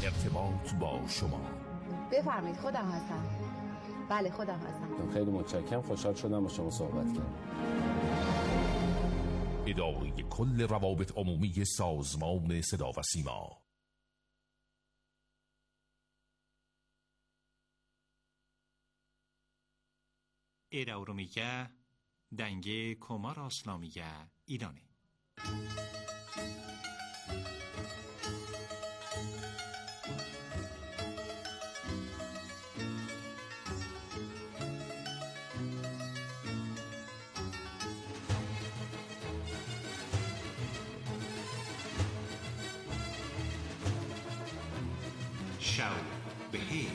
ارتباط با شما. بفرمایید. خودم هستم. بله خودم هستم. خیلی متشکرم، خوشحال شدم با شما صحبت کردم. اداره کل روابط عمومی سازمان صدا و سیما. ایراورومیگه دنگه کمار اسلامیگه ایرانه. شو بخیر.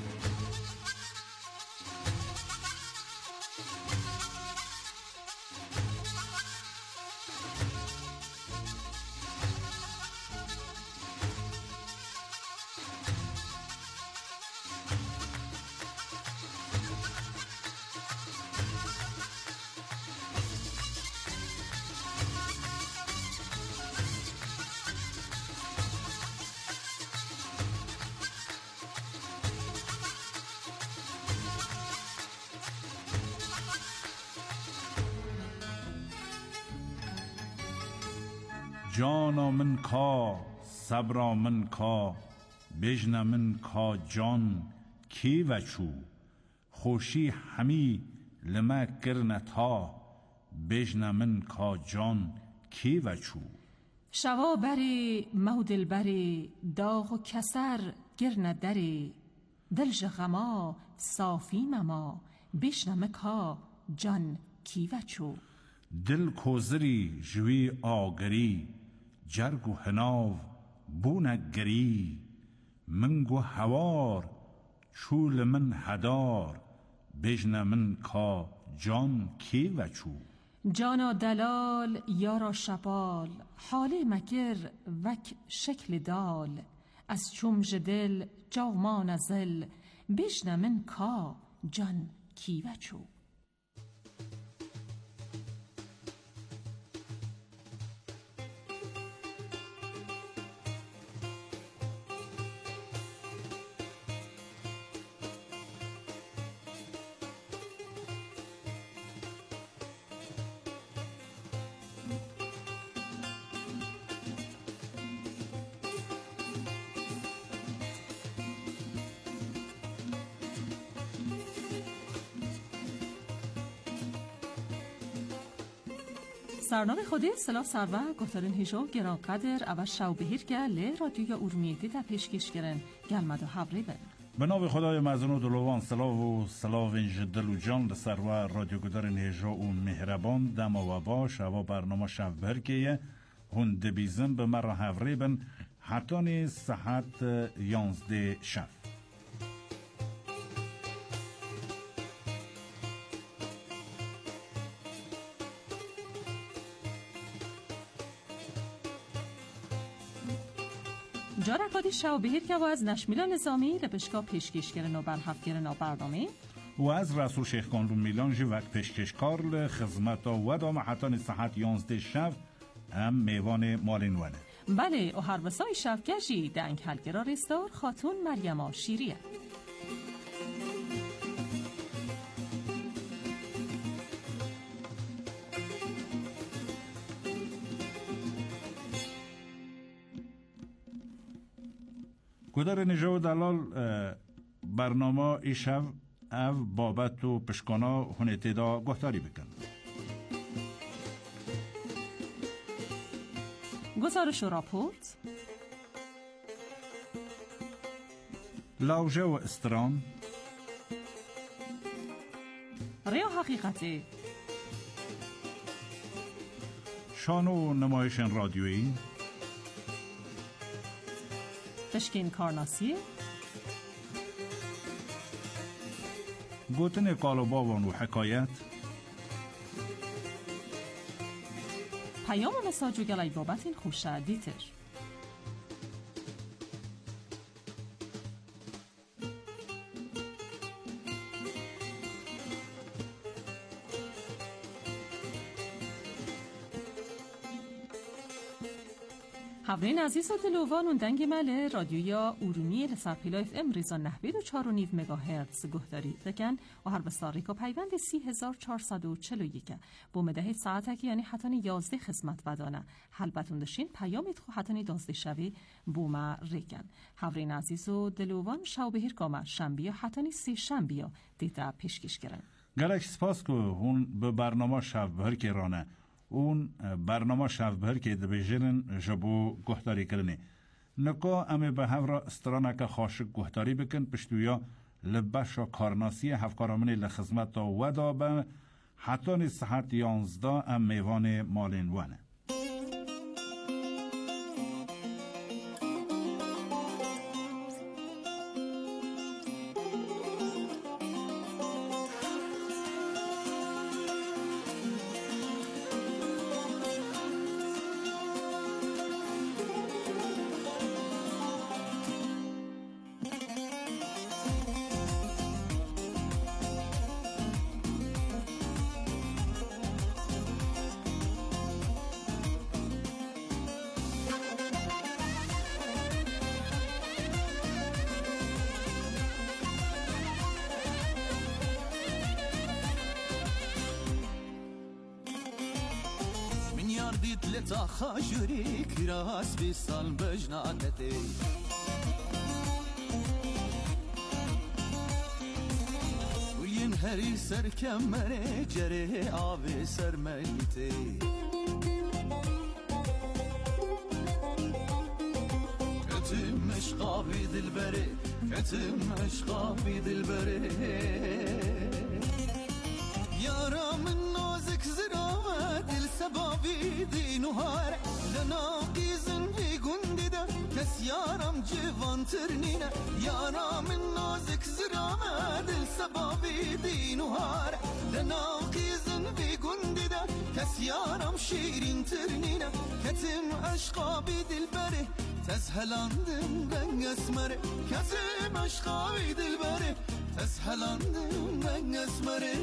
جانا من کا صبرا من کا بجنا من کا جان کی و چو خوشی همی لما کرنتا بجنا من کا جان کی و چو شوا بری مودل بری داغ و کسر گرن دری دلج غما صافی مما بشنم کا جان کی و چو دل کوزری جوی آگری جرگ و هناو بونگری منگو هوار چول من هدار بجن من کا جان کی و چو جانا دلال یارا شبال حالی مگر وک شکل دال از چومج دل جاوما نزل بجن من کا جان کی و چو سرنامه خودی سلاح سرور گفتارین هیجو گران قدر او شو بهیر گل رادیوی اورمیدی در پیشکش گرن گلمد و حبری بن به نام خدای مزن و دلوان سلاو اینج دل و جان سرور رادیو گدارین هیجو و مهربان دم و باش او برنامه شو بهیر که هند بیزن به مر حبری بن حتانی ساعت 11 شب. جارا کادی شو بهیر که و از نشمیلا نظامی رپشکا پیشکش گرن و برحف گرن و برنامه و از رسول شیخ کانلون میلان جی وقت پیشکشکار لخدمت و دام حتان ساعت 11 شب هم میوان مالینوانه. بله و هر وسای شب گشی دنگ هلگرا رستار خاتون مریم شیریه. گدار نجاو دلال برنامه ایشب او بابت و پشکانا هنیتی دا گفتاری بکن. گزارش و راپورت لاوژه و استران ریا حقیقتی شانو و نمایشن رادیویی تشکین کارناسی گوتن قالباوان و حکایت پیام و مساج و گلای بابت این خوشه دیتر هاورین عزیز و دلوان اون دنگ مله رادیویا ارومی لسرپیلا اف ام ریزان نحوید و 4.5 مگاهرتز گهداری دکن و هر بستاریکا پیوند 3441 با مدهی ساعته که یعنی حتانی 11 خدمت بدانه حلبتون داشتین پیامید خو حتانی 12 شوی بوما ریکن. هاورین عزیز و دلوان شو بهیر کامه شنبیا حتانی 3 شنبیا دیتا پیشکش کرن. گلک سپاس که اون به برنامه شب بهر که رانه اون برنامه شب بهر که دبیجرن جبو گهداری کرنه نکا امی به هفرا استرانه که خاشق گهداری بکن پشتویا لبشا کارناسی هفکارامنی لخزمت و دابن حتی نی ساعت 11 ام میوان مالین وانه. لتا خاجوری کراس بی سال بجناتتی وین هری سر کمره جره آبی سر میتی کتم عشقابی دلبره کتم عشقابی دلبره یارا من نازک زرامه دل سبابی دینوهار لناقیزن بی گندی ده کس یارم جوان ترنینه یارا من نازک زرامه دل سبابی دینوهار لناقیزن بی گندی ده کس یارم شیرین ترنینه کتم عشقابی دل بره تزهلاندم ben esmere کتم عشقابی دل بره تزهلاندم ben esmere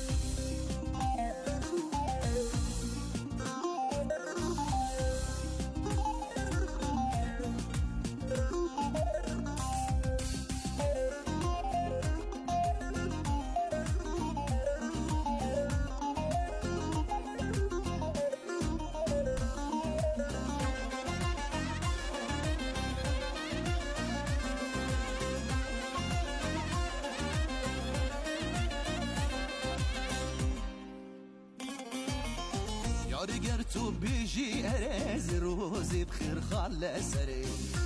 اگر تو بیجی ارز روزی بخیر خاله سری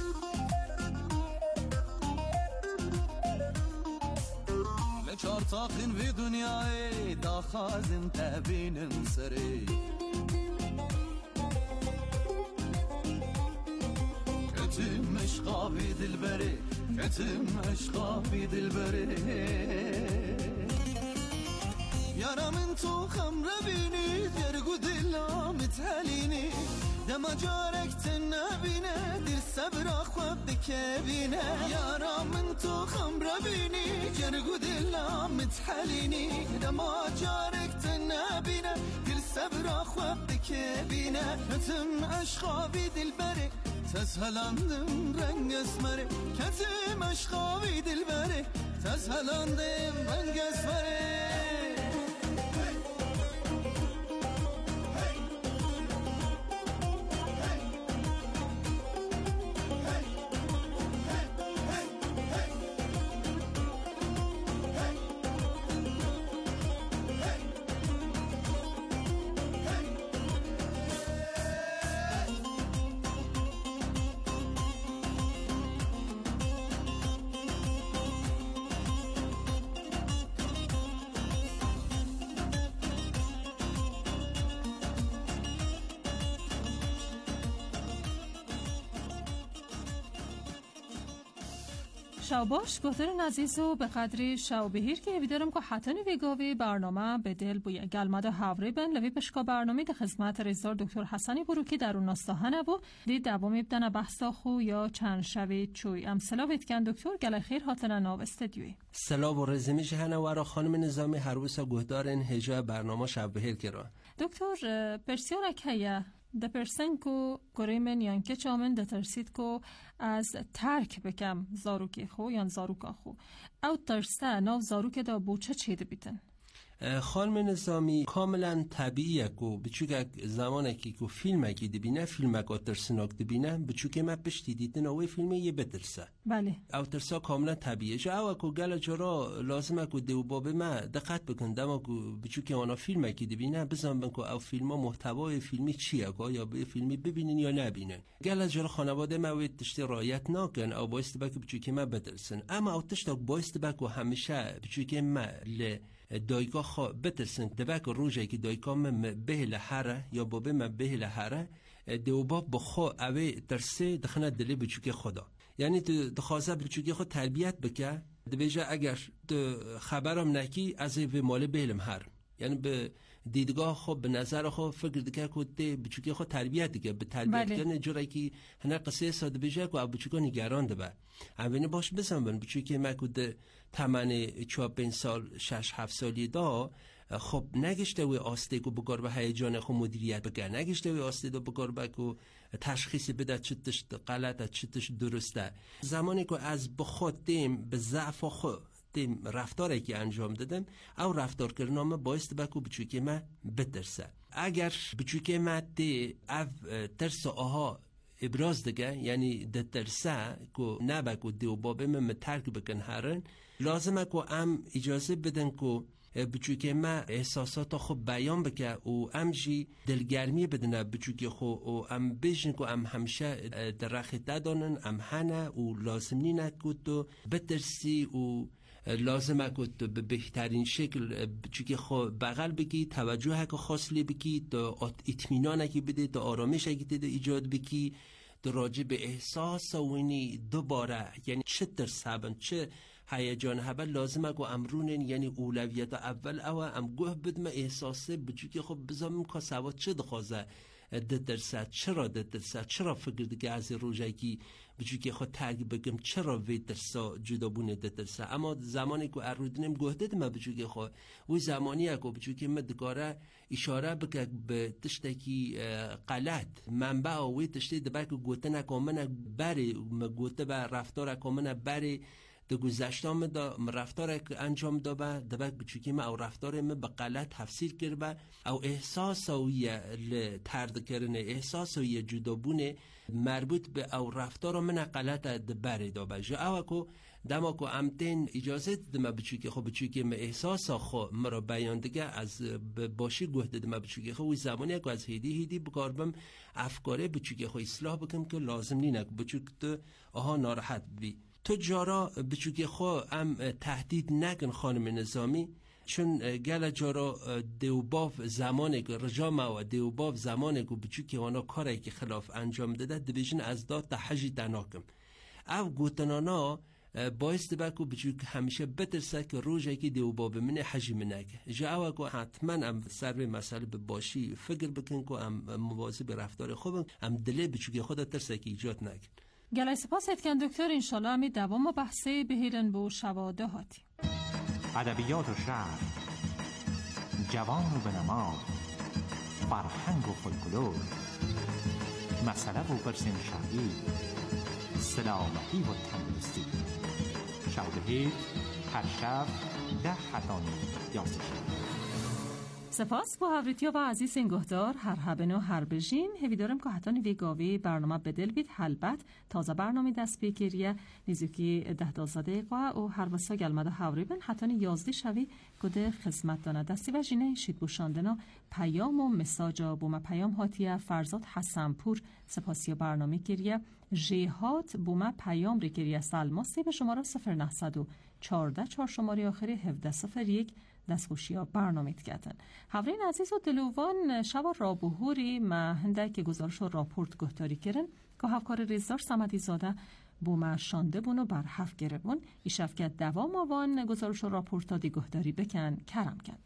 لچار تاقین وی دنیای دا خازن تبینم سری کتم عشقابی دل بری کتم عشقابی دل بری یارا من تو خمره بینی درگو دلام تلینی دم جارک تنبینه دل صبر خواب بکبینه یارا من تو خمره بینی درگو دلام تلینی دم جارک تنبینه دل صبر خواب بکبینه کتم عشقابی دل بره تزهلاندم رنگ اسمره کتم عشقابی دل بره تزهلاندم رنگ اسمره شاوباش گفترن عزیزو به قدری شاو بهیر که بیدارم که حتانی ویگاوی برنامه به دل بوی گلمده هاوری بن لوی پشکا برنامه ده خدمت رئیسدار دکتر حسنی بروکی در اون نستاهنه و دی دوام ابدن بحثا خو یا چند شوی چوی ام سلا ویدکن دکتر گل خیر هاتن ناو استدیوی سلا و رزمی جهنه و را خانم نظامی هروسا گهدارن هجا برنامه شاو بهیر کرا دکتر پرسیار اکیه دپرسن کو گریمن یان که چامن دترسید کو از ترک بکم زاروکی خو یان زاروکا خو او ترسته ناو زاروک دا بوچه چیده بیتن. خانم نظامی کاملا طبیعیه که بچوک زمانه که فیلم اگه دبینه فیلم اگه ترسناک دبینه بچوک ما پشتی دیدن اوی فیلمه یه بترسه بله او ترسا کاملا طبیعیه جا او اکو گل جارا لازمه که دیو بابه ما دقت بکن دما که بچوک آنا فیلم اگه دبینه بزن بکن او فیلم ها محتوای فیلمی چیه که یا به فیلمی ببینین یا نبینن گل جارا خانواده ما وی تشتی رایت ناکن او بایست بکن بچوک ما بترسن اما او تشتا بایست بکن همیشه بچوک ما دایگاه خوا بترسن دبک روزی که دایگاه من به لحره یا بابه من به لحره دیو باب بخوا اوه ترسه دخنه دلی بچوکی خدا یعنی تو دخوازه بچوکی خود تربیت بکه دبیجه اگر تو خبرم نکی از به مال بهلم هر یعنی به دیدگاه خود به نظر خود فکر دکه که بچوکی خود تربیت دیگه به تربیت کنه جوری که هنر قصه ساده بجه که بچوکا نگران ده با اولین باش بسن بن بچوکی ما که تمن 4-5 سال 6-7 سالی دا خب نگشته و آسته که بگار به هیجان خود مدیریت بکن نگشته و آسته دا بگار به که تشخیص بده چطش غلطه چطش درسته زمانی که از بخود دیم به ضعف خود دیم رفتاری که انجام دادم او رفتار کردنامه باعث بکو بچوکی ما بترسه اگر بچوکی ما دی او ترس آها ابراز دگه یعنی ده ترسه که نبکو دیو بابه من ترک بکن هرن لازمه که ام اجازه بدن که بچوکی ما احساسات خود بیان بکه و ام جی دلگرمی بدنه بچوکی خود و ام بیشن که ام همیشه درخته دانن ام هنه و لازم نینه که تو بترسی و لازمه که تو به بهترین شکل بچوکی خود بغل بگی توجه که خاصلی بگی تو اطمینان که بده تو آرامش که بده ایجاد بگی تو راجع به احساس و اینی دوباره یعنی چه ترسابن چه هیجان هبل لازمه که امرونن یعنی اولویت اول او ام گوه بدم احساسه بچوکی خب بزامم که سواد چه دخوازه دترسد چرا فکر دیگه از روژگی بچوکی خود ترک بگم چرا وی ترسا جدا بونه دترسه اما زمانی که ارودنم گوه دادم بچوکی خود وی زمانی که بچوکی مدگاره اشاره بکه به تشتکی غلط منبع وی تشتی دبر که گوته نکامنه بری گوته به رفتار کامنه بری دو گذشتام دا رفتار انجام دا دبک بچوکی ما او رفتار ما به غلط تفسیر کرده او احساس اویه ترد کرنه احساس اویه جدابونه مربوط به او رفتار من غلط دبره دا بجه او اکو دما کو امتن اجازه دما بچوکی خو بچوکی ما احساس خو مرا بیان دیگه از باشی گوه دما بچوکی خو وی زمانی که از هیدی بکاربم افکاره بچوکی خو اصلاح بکم که لازم نینه بچوک تو آها ناراحت بی تو جارا بچوکی خو ام تهدید نکن خانم نظامی چون گل جارا دیوباف زمانی که رجام و دیوباف زمانی که بچوکی وانا کاری که خلاف انجام داده دبیجن از داد تحجی دناکم او گوتنانا باعث بکو بچوک همیشه بترسه که روزی که دیوباف منه حجی منگه جا او که حتما ام سر به مسئله باشی فکر بکن که ام مواظب رفتار خوبم ام دلی بچوکی خود ترسه که ایجاد نکن گلای سپاس اتکن دکتر انشالله همی دوام و بحثه بهیرن بو شواده هاتی ادبیات و شعر جوان و بنما فرهنگ و فولکلور مسئله و پرسین شرعی سلامتی و تندرستی شوبهیر هر شب 10:11 سپاس با هوریتیا و عزیز انگهدار هر هبنو هر بجین هوی دارم که حتانی ویگاوی برنامه بدل بید حلبت تازه برنامه دست بگیریه نیزوکی 10-12 دقیقه و هر وسا گلمده هوری بن حتانی 11 شوی کده خدمت دانه دستی و جینه شید بوشاندنا پیام و مساجا بوم پیام هاتیه فرزاد حسنپور سپاسی برنامه گیریه جهات بوم پیام ری گیریه سلماسی به شماره 0914 4 شماره آخری 1701 دستخوشی ها برنامه تکتن حورین عزیز و دلوان شب رابوهوری ما هنده که گزارش و راپورت گهداری کرن که هفکار ریزدار سمدی زاده بوم شانده بون و بر حرف گره بون ای شفکت دوام آوان گزارش و راپورت ها دی گهداری بکن کرم کن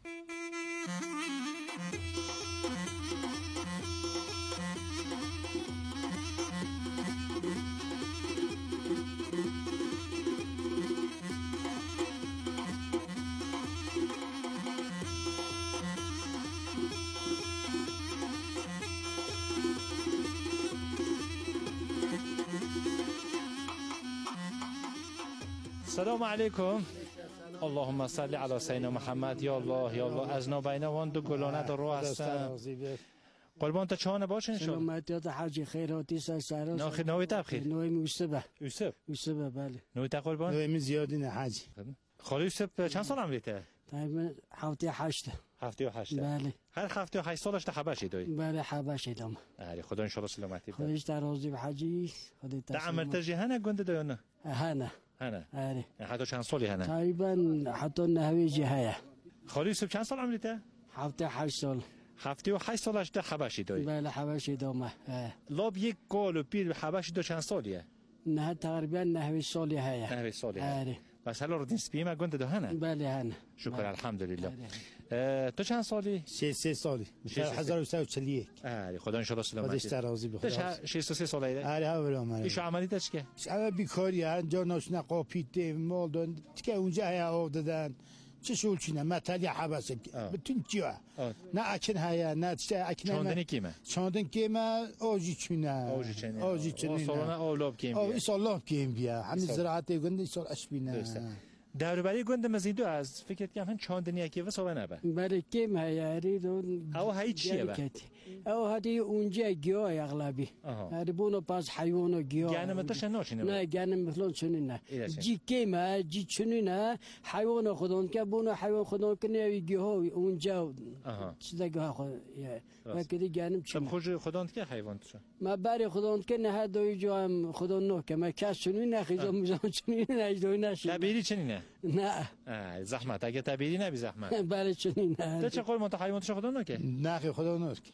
سلام علیکم. اللهم صل علی سیدنا محمد. یا الله یا الله. از نابینوان دو گلانه در راه هستم. قربان تا چانه باش ان شاء الله. سلامتی تا حج خیراتی سر ناخ نویت بخیر. نوی موسبه. یوسف بله. نویت قربان. نوی زیادی نه حج. خاله یوسف چند سال عمریته؟ تقریبا 78. 78. بله. هر 78 سالش تا حبشی دوی. بله حبشی دام. آره خدا ان شاء الله سلامتی بده. خودش در راضی به حجی خودت. تا عمرت جهنه گنده دو نه؟ هنه. آره. حتی چند سالی هنه؟ تقریبا حتی نهوی جهه. خاله یوسف چند سال عمریته؟ 78 سال. 78 سالش در حبشی دوی. بله حبشی دامه. لاب یک گالو پیر حبشی دو چند سالیه؟ نه تقریبا نهوی سالی هست. نهوی سالی هست. آره. بس حالا ردین سپیمه گنده دو هنه؟ بله هنه. شکر الحمدلله. تو چند سالی؟ 3 سالی. 1341. آره خدا ان شاء الله سلامتی. خودش راضی به خدا. 63 ساله. آره اولم. ایش عملی داشت که؟ اول بیکاری انجا ناشنا قاپیده مال دون که اونجا هیا دادن. چه شولچینه متلی حبس بتون چیا نه اکن هیا نه اکن چاندنی کیمه چاندن آجی چونه آجی چونه سالانه اولاب کیم بیا سالاب کیم بیا همین زراعت گنده سال اشبینه دوربری گنده مزیدو از فکر کنم چاندنی کی و سال نبه برای کیم هیاری دون او هی چیه به او هدی اونجا گیاه اغلبی هر بونو پس حیوان و گیاه گانم تاش ناشینه نه گانم مثلا چنینه جی کیمه جی چنینه حیوان خودون که بونو حیوان خودون که نیوی گیاه اونجا چیزا گیاه خود و کدی گانم چی خوش خودون که حیوان تو ما برای خودون که نه دوی جو هم خودون نه که ما کس چنینه خیزم میزان چنینه اجدوی نشین تبیری چنینه نه زحمت اگه تبیری نبی زحمت بله چنینه تو چه قول حیوان تو خودون که نه خودون که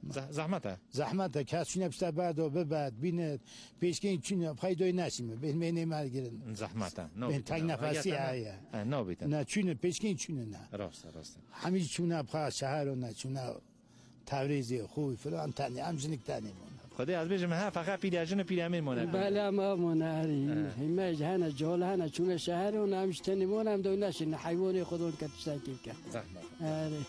زحمت کس چونه بیشتر بعد و بعد بینه پیش که این چونه پیدای نشیم بین مرگرن زحمت نه تنگ نفسی هیا نه بیت نه چونه پیش که این چونه نه راست همین چونه بخواه شهر و نه چونه تبریزی خوبی فلان تنی همچنین تنی خدا از بجم ها فقط پیرجن پیرامین مونه بله ما مناری همه جهان جال هن چون شهر و نامش تنیمون هم دو نشین حیوان خودون که تشکیل کرد زحمت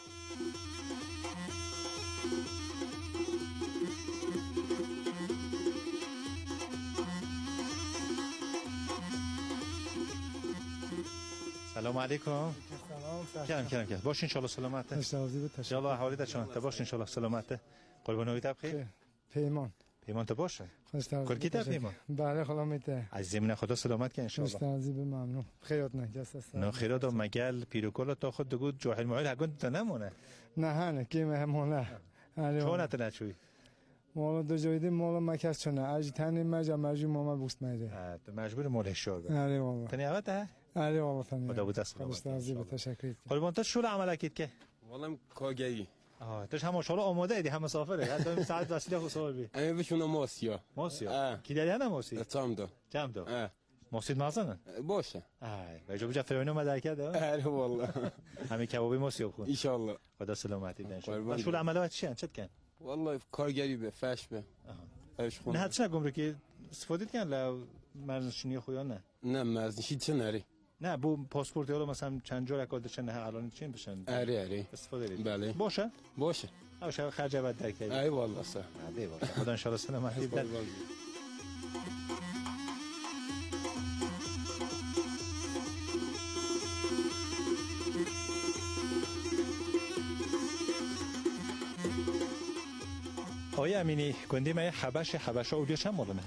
سلام علیکم. سلام. کرم. باش ان شاء الله سلامت. ان شاء الله حوالی چون باش ان شاء الله سلامت. قربانوی تب خیر. پیمان تو باشه. کلکی تب پیمان. بله خدا میته. عزیزم خدا سلامت که ان شاء الله. مستعزی به ممنون. خیرات نکست. نه خیرات و مگل پیروکل تا خود دگود جاهل معیل هگون تا نمونه. نه کی مهمونه. چون ات نچوی. مال دو جایده مال مکس چونه. اج تنی مجبور ماما بوست میده. مجبور مال شور. آره ماما. تنی اوته؟ آره ماما تنی. خدا بود سلامت. مستعزی به تشکر. قربان تو شو عمل کید که؟ والله کاگری. توش هم ماشاءالله آماده ایدی هم مسافره حتی ساعت وسیله خسار بی اما بشونه ماسیا کی داری نه ماسی جام دو ماسید مازنه باشه بجا بجا فرعون اومد کرد آره والله همین کبابی ماسی بخون ان شاء الله خدا سلامتی دنش مشغول عملات چی چت کن والله کارگری به فش به اش خون نه حتما گمرکی استفاده کن لو مرزنشینی خویا نه مرزنشی چه نری نه بو پاسپورت یارو مثلا چند جور اکاد چنه الان چین بشن آره استفاده دید بله باشه اوش خرج بعد درک ای والله صح ای والله خدا ان شاء الله سلامتی بده آقای امینی گندی من حبشه اودیو چند مالونه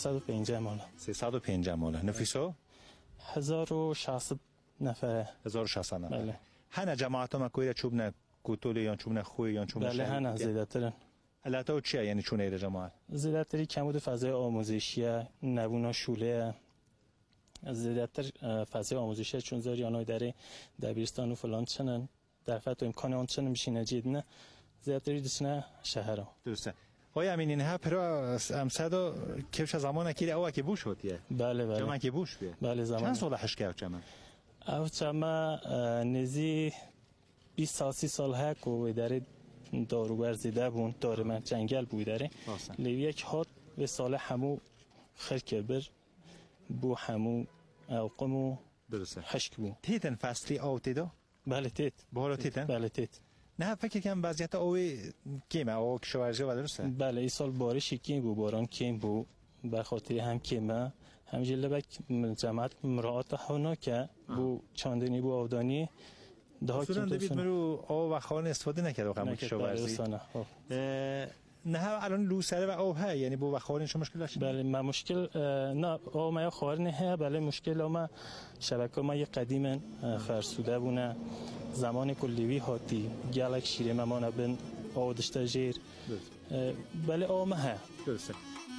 350 ماله نفیسو 1600 نفره 1600 نفره بله هنه جماعت ما کویره چوب نه کوتولی یا چوب نه خوی یا چوب نه بله هنه زیادترن البته چیه یعنی چونه ایره جماعت زیادتری کمبود فضای آموزشیه نبونا شوله زیادتر فضای آموزشی چون زاریانای در دبیرستان و فلان چنن در فت امکان آن چنن میشینه جید نه زیادتری دسنه شهرها درسته آقای امینی نه پرا امسدو کیش زمان کی او کی بوش هوتیه بله جمع کی بوش بیه بله زمان چند سال حش کرد جمع او چما نزی 20 سال ها کو در داروبر زیده بون داره من جنگل بود داره لی یک هات به سال همو خرکبر بو همو القمو درسته حشک بو تیتن فصلی آوتیدا بله تیت بهارا تیتن بله تیت نه فکر کنم وضعیت اوی کیمه او کشاورزی و درسته بله این سال بارش کیم بو باران کیم بو به خاطر هم کیمه همجی لبک جماعت مراعات هانا که بو چاندنی بو آودانی ده که دوید مرو آب و خان استفاده نکرد واقعا کشاورزی نه الان لوسره و آب ها یعنی بو و خان شما مشکل داشتید؟ بله ما مشکل نه آب ما خار نه بله مشکل ما شبکه ما یه قدیم فرسوده بونه زمان کلیوی هاتی گلک شیره ما نبن آدشته جیر بله آب ما ها درسته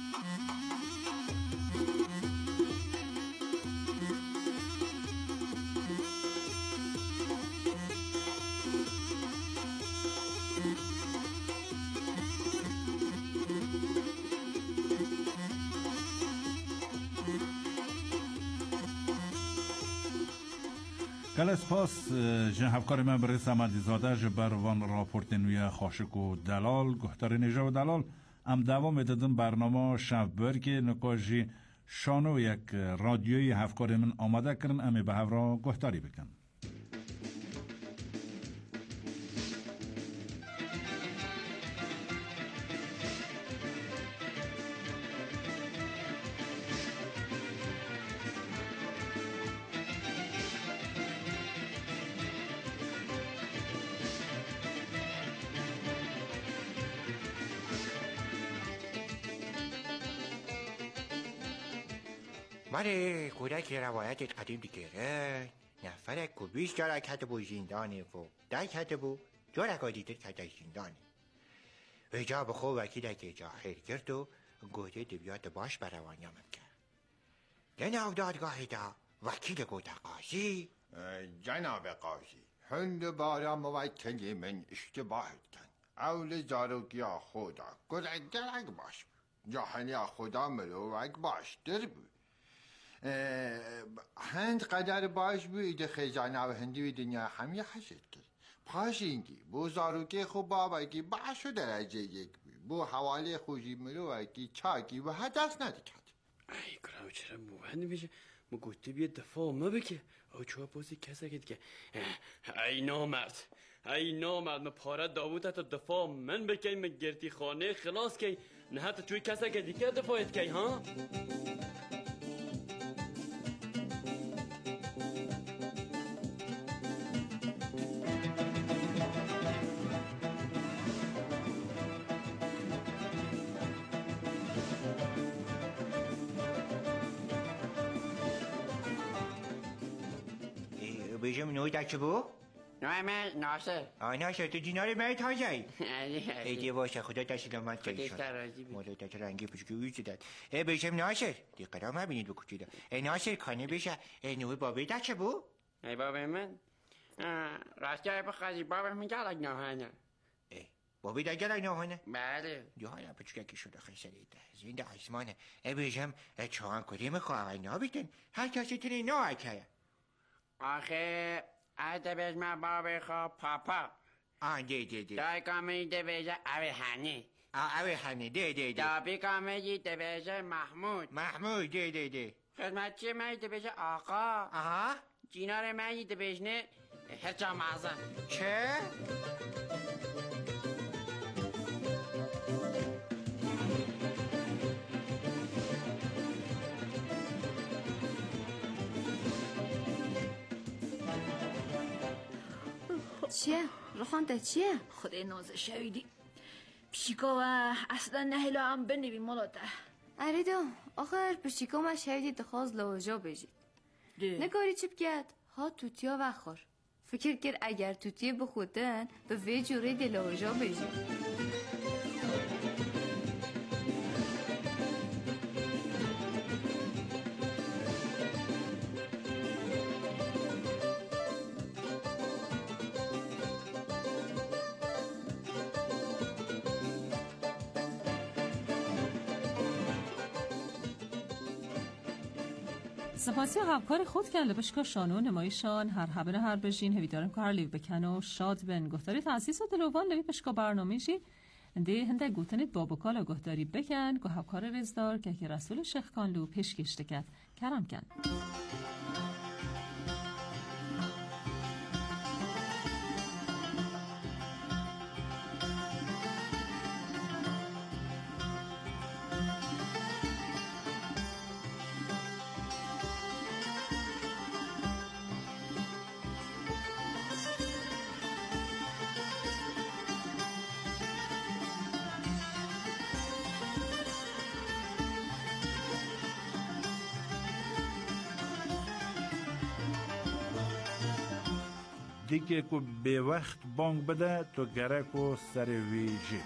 گل سپاس جن هفکار من برای سمدی زاده جبر وان راپورت نوی خاشک و دلال گهتر نجا و دلال ام دوام دادن برنامه شب که نکاجی شانو یک رادیوی هفکار من آماده کرن امی به هفرا گهتری بکن. ماره کودک روایت قدیم دیگره نفر که 20 جارک هده بو زندانه و 10 هده بو جارک ها دیده که در زندانه و جا بخو وکیل که جا خیر کرد و گوده بیاد باش بروانیم کرد جناب دادگاه دا وکیل گوده قاضی جناب قاضی هند بارا موکلی من اشتباه کن اول زاروگی خدا گرگ باش جاهنی خدا ملوک باش در بود هند قدر باش بوده خیزانه و هندی دنیا همی حسد کرد پاش اینگی بو زاروگی خوب باباگی باشو درجه یک بو حواله خوشی ملوکی چاکی و حدث ندکد ای کرام چرا موهنی میشه ما گوته بیا دفاع ما بکه او چوها پوزی کسا که ای نامرد ما پاره داوود تا دفاع من بکی من گرتی خانه خلاص کی نه حتی توی کسا که دیگه دفاعت کی ها بیشم نوی دکه بو؟ نوی من ناصر ناصر تو دینار من تازه ایدی باشه خدا دست سلامت کنی مولا دست رنگی پشکی ویزی داد بیشم ناصر دیگه ما بینید بکوچی داد ناصر کانه بشه نوی بابی دکه بو؟ ای بابی من راستی های بخوازی بابی من گلک نوهانه بابی در گلک نوهانه؟ بله جوهانه پچککی شده خیسریده زنده آسمانه بیشم چوان کدیم خواه نابیتن هر کسی تنی نوه که آخه ایده بیش من بابی خواه پاپا دی دای کامه ایده بیشه اوی هنی اوی هنی دی دابی کامه ایده بیشه محمود دی خدمتچی من ایده بیشه آقا جینار من ایده بیشنه هرچا مازن چه؟ چیه؟ روخانته چیه؟ خدای نازه شویدی پشیکا و اصلا نهلا هم بنوی مالاته اریدو آخر پشیکا ما شویدی دخواست لواجا بجید نگاری چی بگید؟ ها توتیا وخور فکر کرد اگر توتیه بخودن به وی جوری دی لواجا بجید سپاسی و همکار خود کن لبشکا شانو نمایشان هر حبر هر بجین هویدارم که هر لیو بکن و شاد بن گفتاری تحسیس و دلوان لبی بشکا برنامه جی ده هنده گوتنید بابوکال گفتاری بکن که همکار رزدار که رسول شیخ کانلو پیش کشته کد کرم کن دیگه که به وقت بانگ بده تو گره که سر وی جیبی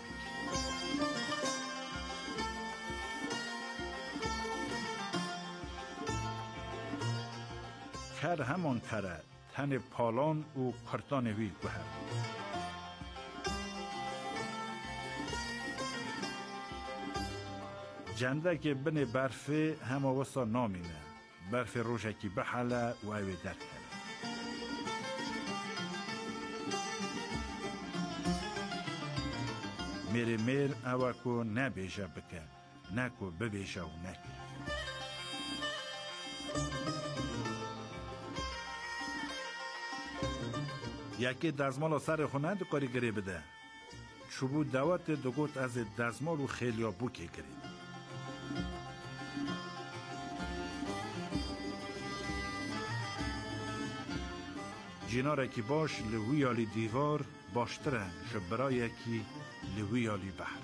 کر همان کره تن پالان و کرتان وی گوهر جنده که بن برفه همه وسا نامینه برف روشکی بحله و اوی در کنه میره میر اوه که نبیشه بکن نکو ببیشه و نکن یکی دزمال سر خونه دو کاری گری بده چوبو دوات دوگوت از دزمال و خیلیا بوکی گری جیناره کی باش لوی آلی دیوار باشتره شبرای کی لوی آلی بحر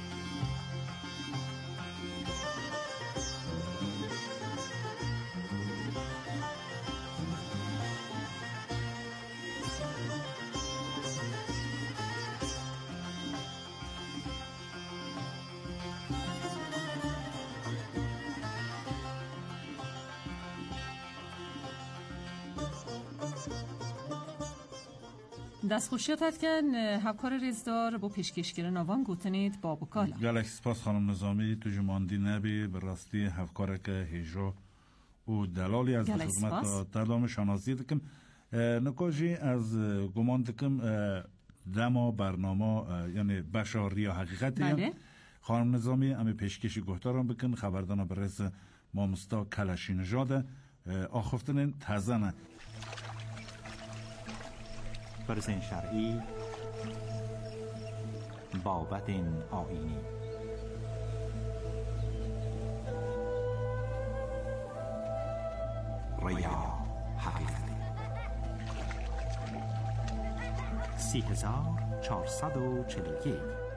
دست خوشیتت کن همکار ریزدار با پیشکشگر نوان گوتنید با بکالا گلک سپاس خانم نظامی تو جماندی نبی به راستی همکار که هیجا و دلالی از خدمت تدام شانازی دکم نکاجی از گمان دکم دما برنامه یعنی بشاری یا حقیقتی خانم نظامی امی پیشکشی گفتارم بکن خبردانا برس مامستا کلشی نژاد آخفتن تزنه برزن شرعی بابت آیینی ریا حقیقتی 3441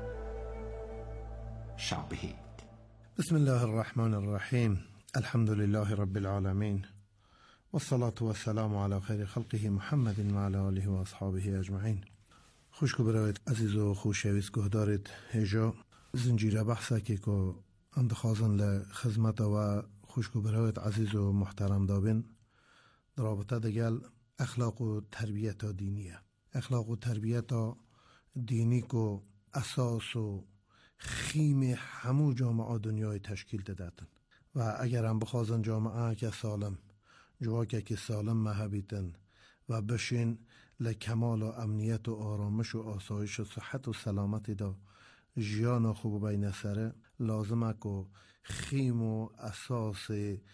شابهید. بسم الله الرحمن الرحیم. الحمد لله رب العالمین والصلاة والسلام على خیر خلقه محمد و علی آله و اصحابه اجمعین. خوشکو براید عزیز و خوشویست که دارید هجا زنجیره بحثه که اندخازن لخدمت و خوشکو براید عزیز و محترم دابین در رابطه دگل اخلاق و تربیت دینیه. اخلاق و تربیت دینی که اساس و خیم همو جامعه دنیای تشکیل دادن و اگر هم بخوازن جامعه که سالم جواکه که سالم محبیتن و بشین لکمال و امنیت و آرامش و آسایش و صحت و سلامتی دا جیان خوب بین سره لازمه که خیم و اساس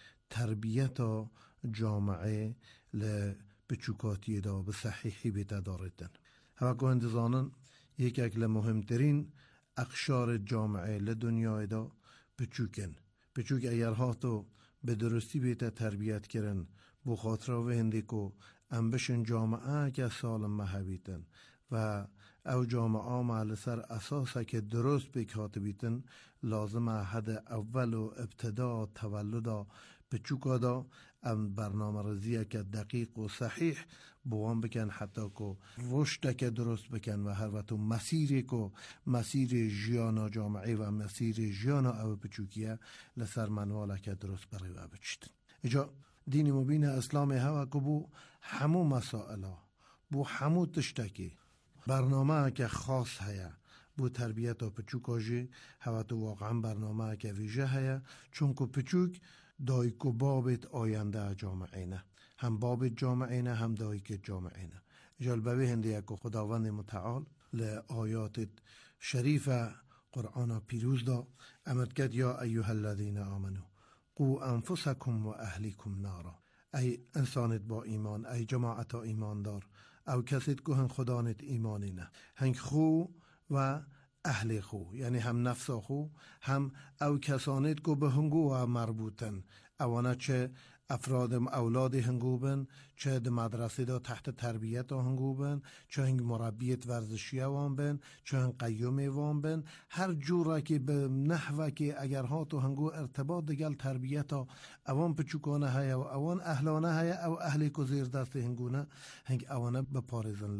تربیت جامعه لبچوکاتی دا به صحیحی بیتا داردن. همه که اندزانن یک اکل مهمترین اقشار جامعه لدنیای دا بچوکن. بچوک اگر هاتو به درستی بیتا تربیت کرن بو خاطر و هندی کو انبشن جامعه که سالم محبیتن و او جامعه محل سر اساسه که درست بکات بیتن لازم حد اول و ابتدا تولد بچوکا دا ام برنامه رزیه که دقیق و صحیح بوان بکن حتی که رشد که درست بکن و هر وقت مسیری که مسیر جیانا جامعه و مسیر جیانا او بچوکیه لسر منواله که درست برای او بچیدن. اجا دین مبین اسلام هوا که بو همو مسائله بو همو تشتکی برنامه که خاص هیا بو تربیت و پچوک جی هوا تو واقعا برنامه که ویژه هیا چون که پچوک دایکو بابت آینده جامعه نه هم بابت جامعه نه هم دایک جامعه نه. جلبه هندیه که خداوند متعال لآیات شریف قرآن پیروز دا امد کد یا ایها الذین آمنو قو انفسکم و اهلیکم نارا. ای انسانت با ایمان، ای جماعت ایمان دار او کسید که هن خدانت ایمانی نه هنگ خو و اهل خو یعنی هم نفس خو هم او کسانت که به هنگو و مربوطن اوانا چه افراد اولاد هنگو بن، چه د مدرسه دا تحت تربیت هنگو بن، چه هنگ مربیت ورزشی وان بن، چه هنگ قیوم وان بن، هر جورا که به نحوه که اگر ها تو هنگو ارتباط دگل تربیت ها اوان پچوکانه های و اوان اهلانه های او اهلی که زیر دست هنگونه هنگ اوانه بپارزن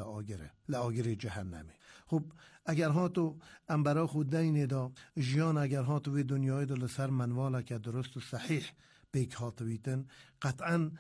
لآگره جهنمه. خب اگر ها تو انبرا خود دینه دا جیان اگر ها تو دنیای دا لسر منواله که درست و صحیح بیک هاتویتن قطعا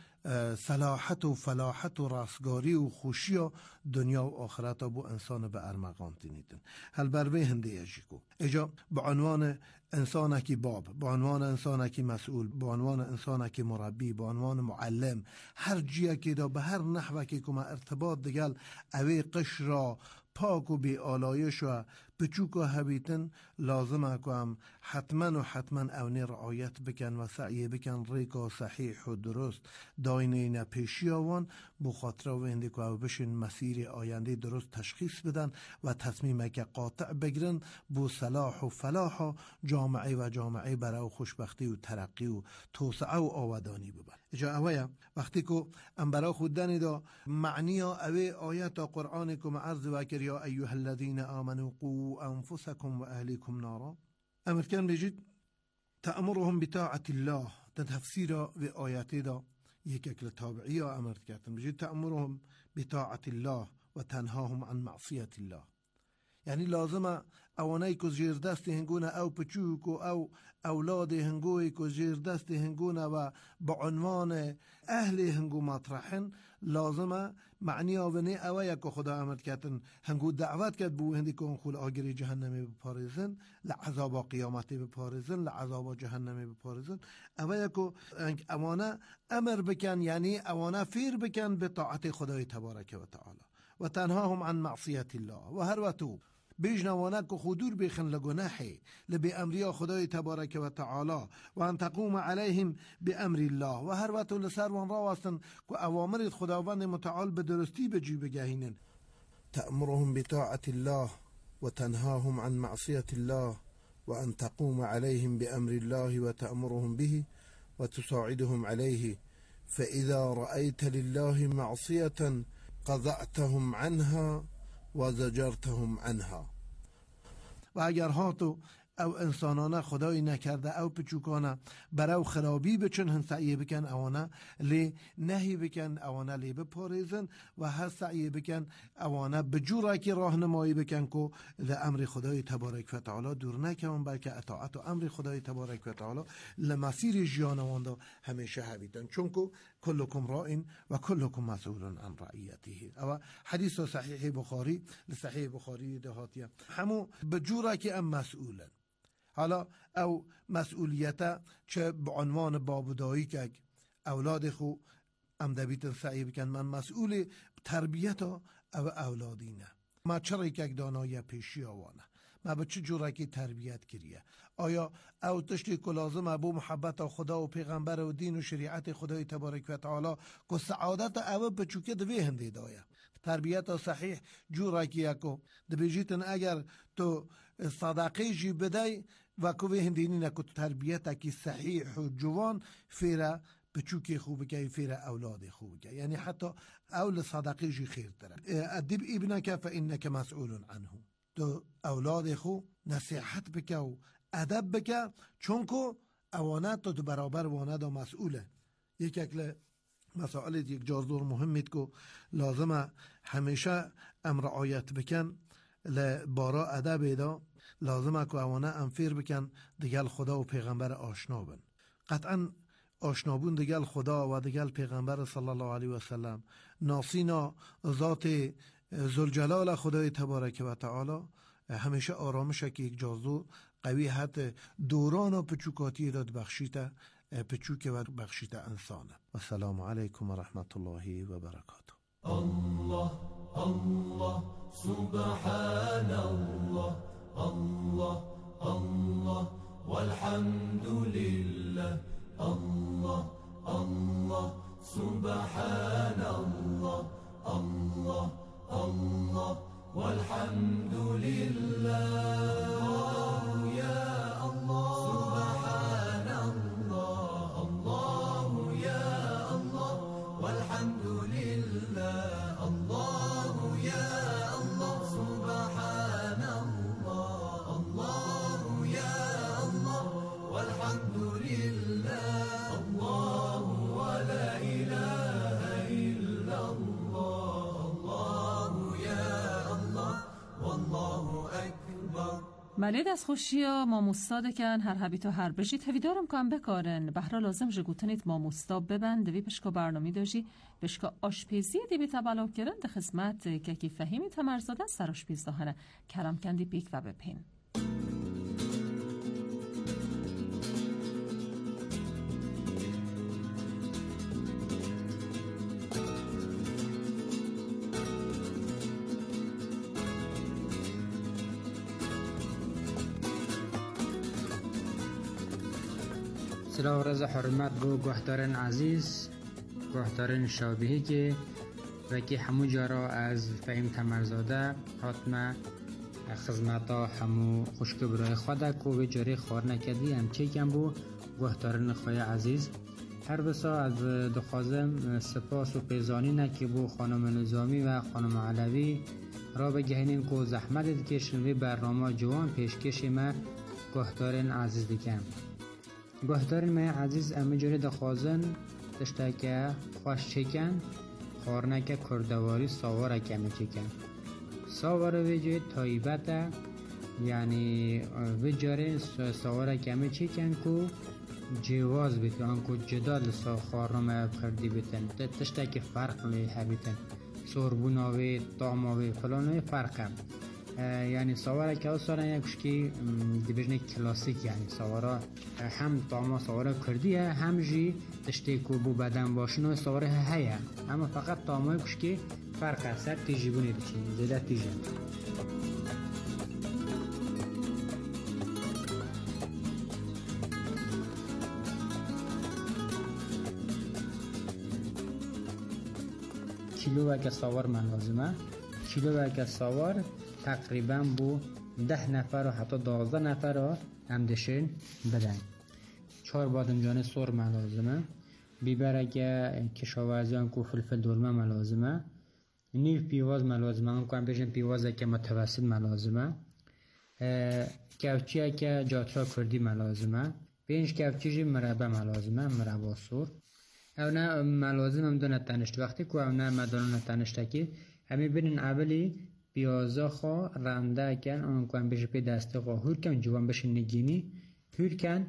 صلاحت و فلاحت و رستگاری و خوشی و دنیا و آخرت بو انسان به ارمغان تینیدن. هل بروی هنده یجیکو اجا به عنوان انسان کی باب، به عنوان انسان کی مسئول، به عنوان انسان کی مربی، به عنوان معلم، هر جیه که دا به هر نحوه که کما ارتباط دگل اوی قشرا پاک و بی آلایش و بچوکا هبیتن لازمه که هم حتما اونی رعایت بکن و سعی بکن ریکا صحیح و درست داینه نپیشی آوان بخاطر و هنده که بشن مسیر آینده درست تشخیص بدن و تصمیم که قاطع بگرن بو صلاح و فلاح و جامعه برای خوشبختی و ترقی و توسعه و آودانی ببن. اجا اویا وقتی که ام برای خوددنی دا معنی اوی آیت قرآن که معرض وکر یا ایوها الذین آمنوا قو انفسکم و اهلیکم نارا امر کن بجید تأمرهم بطاعت الله. در تفسیر و آیاتی دا یک اکل تابعی امر کردن بجید تأمرهم بطاعت الله و تنهاهم عن معصیت الله. یعنی لازمه اوانایی که زیر دست هنگونه او پچوک و او اولاد هنگوی که زیر دست هنگونه و با عنوان اهل هنگو مطرحن لازمه معنی آونه اوه که خدا امر کردن هنگو دعوت کرد بو هندی که خول آگری جهنمی بپارزن لعذاب قیامتی بپارزن لعذاب جهنمی بپارزن اوه که اوانه امر بکن یعنی اوانه فیر بکن به طاعت خدای تبارک و تعالی و تنهاهم عن معصیت الله و هر وقتو بیجنوانه که خودور بخن لگناحی لبی امریا خدای تبارک و تعالی و ان تقوم علیهم بی امر الله و هر وقت لسر وان راوستن که اوامر خداوند متعال به درستی بجی بگهینن. تأمرهم بطاعت الله و تنهاهم عن معصیت الله و ان تقوم علیهم بی امر الله و تأمرهم به و تساعدهم علیه فاذا رأیت لله معصیة قضعتهم عنها و زجرتهم عنها. و اگر ها تو او انسانانه خدای نکرده او پچوکانه برای خرابی بچن هن سعی بکن اوانه لی نهی بکن اوانه لی بپارزن و هر سعی بکن اوانه بجوره که راهنمایی بکن که ده امر خدای تبارک و تعالی دور نکن بلکه اطاعت و امر خدای تبارک و تعالی لمسیر جیانوان دا همیشه هبیدن چون که کلکم رائن و کلکم مسئول عن رعیته. او حدیث صحیح بخاری لصحیح بخاری دهاتیه همو بجوره که ام مسئولن. حالا او مسئولیت چه به عنوان بابدایی که اولاد خو امدبیتن سعی بکن من مسئول تربیت او اولادینه ما چرا که دانایی پیشی آوانه ما به چه جوره که تربیت کریه آیا او تشتی که لازم ابو محبت خدا و پیغمبر و دین و شریعت خدای تبارک و تعالی که سعادت او به چوکه دوی هنده دایه تربیت صحیح جوره که یکو دبیجیتن اگر تو صدقه جی بدای و کوی هندینی نکو تربیت کی صحیح و جوان فیره بچوکی خوب که فیره اولاد خوب که یعنی حتی اول صدقه جی خیر داره. ادب ابنک فانک مسئول عنه. تو اولاد خو نصیحت بکه و ادب بکه چون که اوانت تو برابر وانه دا مسئوله. یک اکل مسائل یک جازدور مهمید که لازمه همیشه امر آیت بکن لبارا ادب دا لازمه که اوانه انفیر بکن دیگل خدا و پیغمبر آشنا بن. قطعا آشنابون دیگل خدا و دیگل پیغمبر صلی الله علیه و سلم ناسینا ذات ذوالجلال خدای تبارک و تعالی همیشه آرامشه که یک جازو قوی حت دوران و پچوکاتی داد بخشیته پچوک و بخشیته انسانه. و السلام علیکم و رحمت الله و برکاته. الله الله سبحان الله الله الله والحمد لله الله الله سبحان الله الله الله والحمد لله يا الله سبحان الله الله يا والحمد لله الله يا الله سبحان الله الله يا الله والحمد لله الله ولا إله إلا الله الله يا الله والله أكبر. ملید از خوشیا ماموستا دکن هر هبی تو هر بجید هویدارم کن بکارن بهرا لازم جگوتنید ماموستا ببند دوی پشکا برنامی داشی پشکا آشپیزی دی بیتا بلاو کرن ده خدمت که کی فهیمی تمرزادن سر آشپیز دهنه کرم کندی پیک و بپین. سلام و رضا حرمت بو گوهدارن عزیز گوهدارن شابهی که وکی همو جارا از فهیم تمرزاده حتما خدمتا همو خوشک برای خدا کو به جاری خوار نکردی هم چه کم بو گوهدارن خواه عزیز هر بسا از دخوازم سپاس و پیزانی نکی بو خانم نظامی و خانم علوی را بگهینیم که زحمت دکشن و برنامه جوان پیشکش ما گوهدارن عزیز دکم. گوهدارن ما عزیز امی جوری دخوازن دشتا که خوش چکن خورنه که کردواری ساواره کمی چکن ساواره ویجوی تایبته یعنی ویجوری ساواره کمی چکن که جواز بیتن که جدال سا خورنه کردی بیتن دشتا که فرق لیه بیتن سوربوناوی طعماوی فلانوی فرقه یعنی سواره که اصلا یک کشکی دیبیجن کلاسیک یعنی سواره هم طعما سواره کردیه هم جی تشتی که بو بدن باشن و سواره هیا اما فقط طعمای کشکی فرق اثر تیجی بونی دیچین زیده تیجی کیلو که سوار من لازمه کیلو که سوار تقریبا بو 10 نفر و حتی 12 نفر رو هم دشن بدن 4 بادمجان سر ملازمه بیبر اگه کشاورزی هم که فلفل دلمه ملازمه نیو پیواز ملازمه هم کنم بشن پیواز که متوسط ملازمه کفچی که جاترا کردی ملازمه 5 کفچی مربع ملازمه مربع سر او نه ملازم هم دونه تنشت وقتی که او نه مدانه تنشتکی همین برین اولی پیازا خوا رنده کن اون کن بشه پی دسته خوا هور کن جوان بشه نگینی هور کن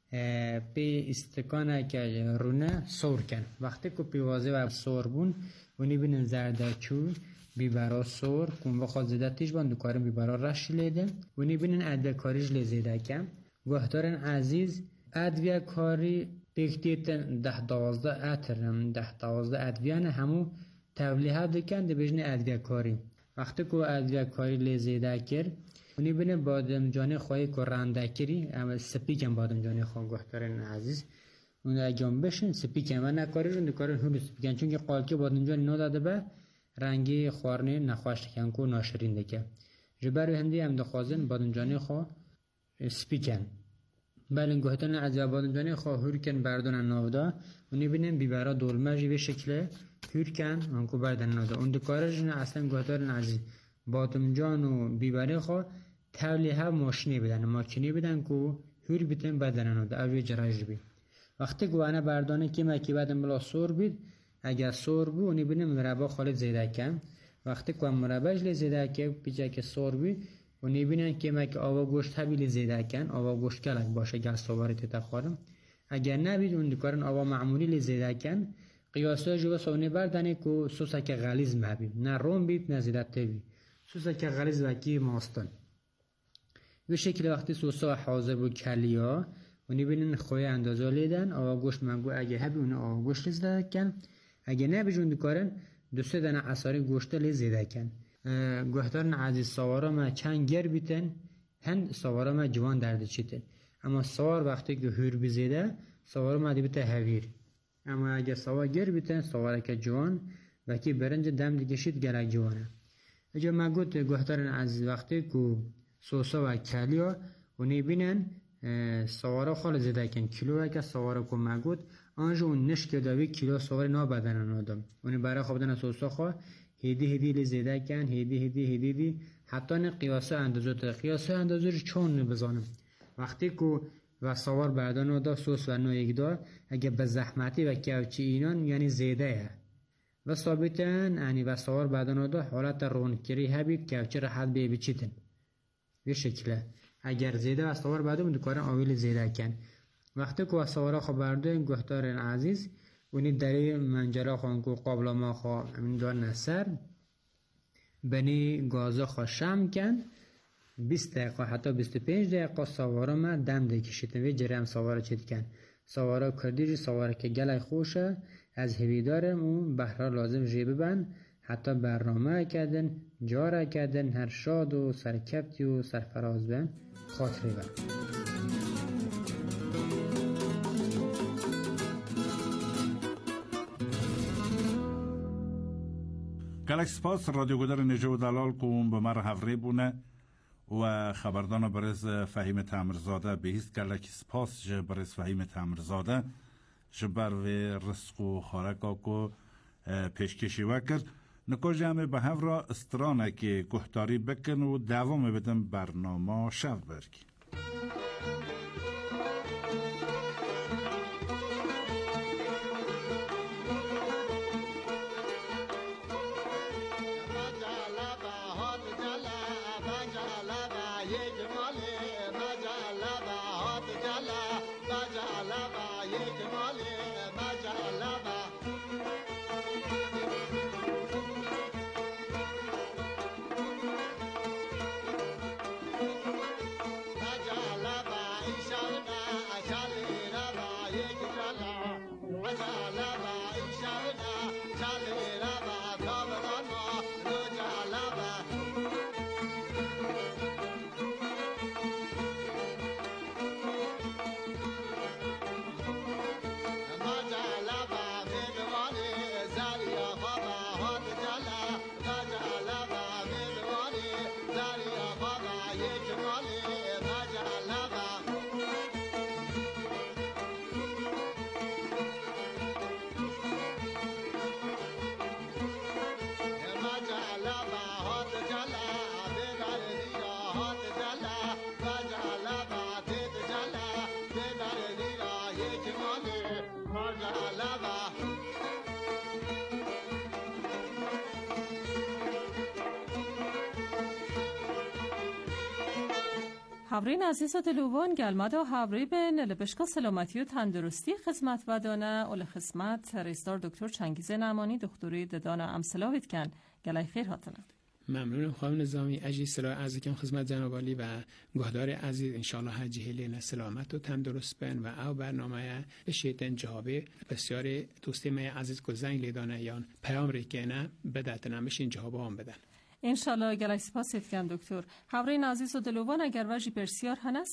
پی استکانه که رونه سور کن وقتی که پیوازه و سور بون ونی بینن زردچو بیبرا سور کن بخواد زیده تیش بان دکارم بیبرا رش لیده ونی بینن ادویه کاریش لیزیده کن گوهدارن عزیز ادویه کاری پیکتیتن 10-12 اترم 10-12 ادویه همو تولیه دکن ده بجنه ادویه کاری وقتی که ادویه کاری لیزیده کرد اونی بینه بادمجانی خواهی که رنده کری اما سپیکم بادمجانی خواه گوهدارن عزیز اون اگام بشن سپیکم و نکاریشون دکارن هلو سپیکن چون که قالکی بادمجانی نو داده به رنگی خوارنه نخواشت کن که ناشرین دکه جبرو هندی هم دخوازن بادمجانی خواه سپیکن بله گوهدارن عزیز بادمجانی خواه هور کن بردون نودا اونی بینه بیبرا دولمجی به شکل هور کن انکو بردن نودا اون دکارشون اصلا گوهدارن عزیز بادمجان و بیبری خواه تولیه ماشینی بدن ماکینی بدن که هور بیتن بدن نودا اوی جراج بید وقتی گوانه بردانه که مکی بدن بلا سور بید اگر سور بید اونی بینه مربع خالد زیده کن وقتی که مربعش لی زیده که پیچه که سور بید اونی بینن که مکی آوا گوشت هبیلی زیده کن آوا گوشت کلک باشه گل سواری تیتا خورم اگر نبید اون دکارن آوا معمولی لی زیده کن قیاسه جو سونی بردنه که سوسه که غلیظ مبید نه روم بید نه زیده تبید سوسه که غلیظ وکی ماستن به شکل وقتی سوسه حاضر بود کلیا اونی بینن خوی اندازه لیدن آوا گوشت منگو اگه هبی اون آوا گوشت لی زیده کن اگه نبید اون دکارن 2-3 دانه اثاری گوشت لی زیده کن گوهدارن عزیز سوارا ما چند گر بیتن هند سوارا ما جوان درد چیتن اما سوار وقتی که هور بزیده سوارا ما دی بیته هویر اما اگه سوار گر بیتن سوارا که جوان وکی برنج دم دیگه شید گلک جوانه اجا ما گوت گوهدارن عزیز وقتی که سوسا و کلیا اونی بینن سوارا خال زیده کن کلوه که سوارا که ما گوت آنجا نشک داوی کیلو سوار نا بدن آدم اونی برای خواب دن سوسا خوا هدی لی زیده کن هدی حتی نه قیاسه اندازه رو چون بزنم وقتی که و سوار بردان آدا سوس و نویگ دا اگه به زحمتی و کوچی اینان یعنی زیده و ثابتن یعنی و سوار بردان آدا حالت رونکری هبی کوچی راحت بچیتن به شکله اگر زیده و سوار بردان دکارن آویل زیده کن وقتی که و سوارا خو بردان گهدار عزیز اونی دری منجره خوان که قابل ما خو امین دار نسر بنی گازا خو شم کن 20 دقیقه حتی 25 دقیقه سوارا ما دم دکشیدن و جرم سوارا چید کن سوارا کردیجی سوارا که گلای خوشه از هویدارم و بهرا لازم جیب بن حتی برنامه کردن جارا کردن هر شاد و سرکبتی و سرفراز بن خاطری بن گلک سپاس رادیو گودر نجو دلال کن به مر هفری بونه و خبردان برز فهیم تامرزاده به هیست گلک سپاس جه برز فهیم تامرزاده جبر و رزق و خارکا کو پیشکشی وکر نکو جمع به هفرا استرانه که گهداری بکن و دوام بدن برنامه شب برگی هاورین عزیز و دلوان گلمد و هاوری به نلبشکا سلامتی و تندرستی خدمت و دانه اول خدمت ریستار دکتر چنگیز نعمانی دکتری ددان امسلاوید کن گلای خیر هاتنه ممنونم خانم نظامی اجی سلام عرض کنم خدمت جناب عالی و گهدار عزیز ان شاء الله هر جهل سلامت و تندرست بن و او برنامه بشیتن جوابه بسیار دوستی می عزیز کو زنگ لیدانه یان پیام ریکنه بداتن بشین جواب هم بدن انشالله گلای سپاسید کن دکتر هاورین عزیز و دلوان اگر وجی پرسیار هنه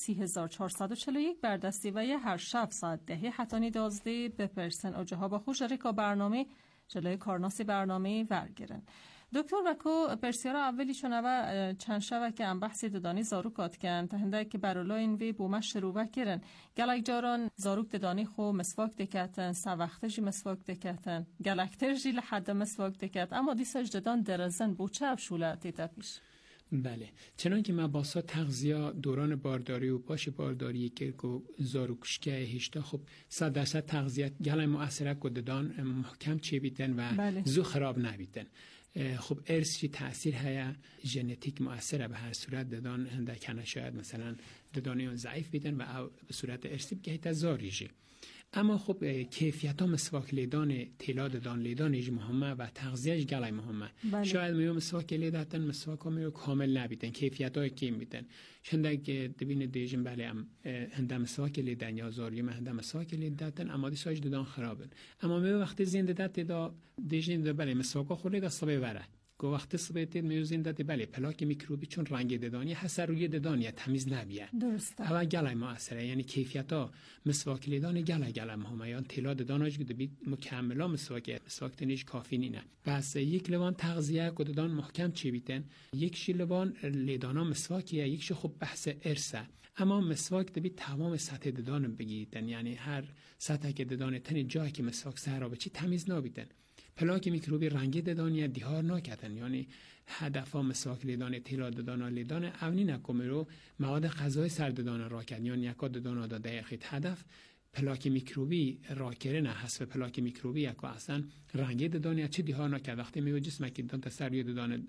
3441 بردستی و یه هر شب ساعت 10 حتانی 12 بپرسن او جواب خوش ریکا برنامه جلوی کارناسی برنامه ورگرن دکتر وکو پرسیارا اولی چونه و چند شبه که هم بحثی ددانی زاروک کات کن تا هنده که برالا این وی بومه شروع وکرن گلک جاران زاروک ددانی خو مسواک دکتن سوخته جی مسواک دکتن گلکتر جی لحد مسواک دکت اما دیساج ددان درزن بوچه افشوله تیتا پیش بله چنان که مباسا تغذیه دوران بارداری و پاش بارداری که زاروکشکه هشتا خب 100% تغذیه گلای مؤثره کددان محکم چه بیتن و بله. زو خراب نبیتن خب ارثی تأثیر هیا ژنتیک مؤثره به هر صورت ددان هندکنه شاید مثلا ددانیون ضعیف بیتن و به صورت ارثی بگهیت زاریجی اما خب کیفیت ها مسواک لیدان تیلاد دان لیدانیج مهمه و تغذیهش گلای مهمه بله. شاید میو مسواک لیداتن مسواک ها میو کامل نبیتن کیفیت های کم بیتن شندگ دبین دیجن بله هم هنده مسواک لیدن یا زاریم هنده مسواک لیداتن اما دیساج ددان خرابن اما میو وقتی زنده دات دا دیجن دا بله مسواک ها خوری دا صبه وره گو وقتی صبحت میوزین دادی بله پلاک میکروبی چون رنگ ددانی هست روی ددانی تمیز نبیه درسته اول گلای مؤثره یعنی کیفیتا مسواک لیدان گلای مهمه تیلا ددانش گده بی مکملا مسواک تنیش کافی نینه بس یک لوان تغذیه گددان محکم چی بیتن یک شی لوان لیدانا مسواکیه یک شی خوب بحث ارسه اما مسواک دبی تمام سطح ددان بگیریدن یعنی هر سطح که ددان تن جایی که مسواک سهرا بچی تمیز نبیتن پلاک میکروبی رنگی ددانی دیهار نکردن یعنی هدفا مسواک لیدان تیلا ددانا لیدان اونی نکومرو مواد غذای سر ددان را کرد یعنی یکا ددانا دا دقیقیت هدف پلاک میکروبی را کرنه حذف پلاک میکروبی یکا اصلا رنگی ددانی چه دیهار نکرد وقتی میو جسم که دان تسر روی ددان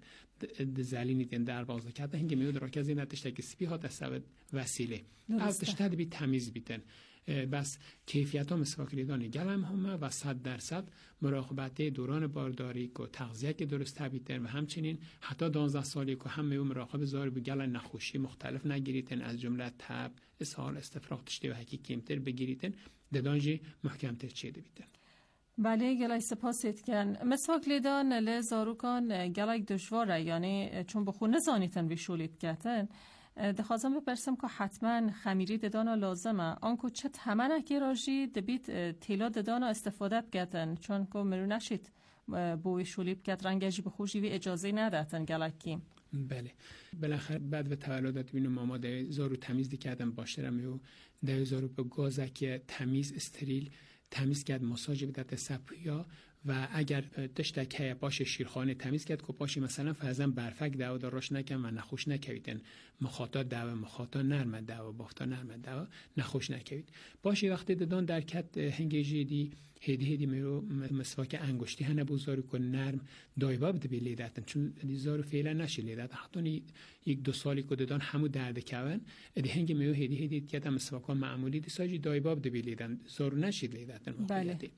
زلینی دن در باز کرده هنگی میو را کزی نتشتکی سپی ها دستوت وسیله از تشتد بی تمیز بیتن بس کیفیت ها مسواک لیدان گلم همه و 100% مراقبت دوران بارداری که تغذیه که درست بیتن و همچنین حتی 12 سالی که همه مراقب زاری به گل نخوشی مختلف نگیریتن از جمله تب اسهال استفراغ تشتی و حکی کمتر بگیریتن ددانجی محکمتر چیده بیتن بله گلای سپاسید کن مسواک لیدان لزاروکان گلای دشواره یعنی چون بخور نزانیتن بشولید کتن دخوازم بپرسم که حتما خمیری ددانا لازمه آنکو چه تمنکی راجی دبیت تیلا ددانا استفاده بکتن چون که مرو نشید بوی شولی بکت رنگجی بخوشی و اجازه ندهتن گلکیم بله بالاخره بعد به تولدات بینو ماما ده زارو تمیز دیکردم باشترم و ده زارو به گازک تمیز استریل تمیز کرد مساج بدت سپویا و اگر تشتک باشه شیرخانه تمیز کرد که باشه مثلا فرضاً برفک دعوا داروش نکن و نخوش نکویدن مخاطا دعوا مخاطا نرم دعوا بافتا نرم دعوا نخوش نکوید باشه وقتی ددان در کت هنگیجی دی هدی میرو مسواک انگشتی هنه بوزارو که نرم دایبا بده بی لیدتن چون دیزارو فعلا نشه لیدت حتی 1-2 سالی که ددان همو درد کون ادی هنگی میرو هدی کتم مسواکا معمولی دی ساجی دایبا بده بی لیدن زارو نشید لیدتن موقعیتی